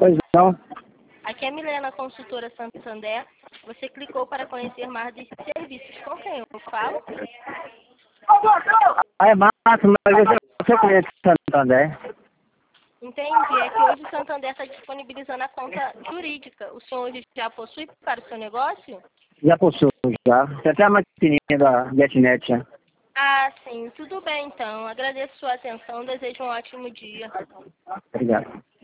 Pois não. Aqui é Milena, consultora Santander. Você clicou para conhecer mais dos serviços. Com quem eu falo? Ah, é massa, mas você conhece Santander? Entendi. É que hoje o Santander está disponibilizando a conta jurídica. O senhor hoje já possui para o seu negócio? Já possui, já. Tem até a maquininha da GetNet, já. Ah, sim. Tudo bem, então. Agradeço sua atenção. Desejo um ótimo dia. Obrigado.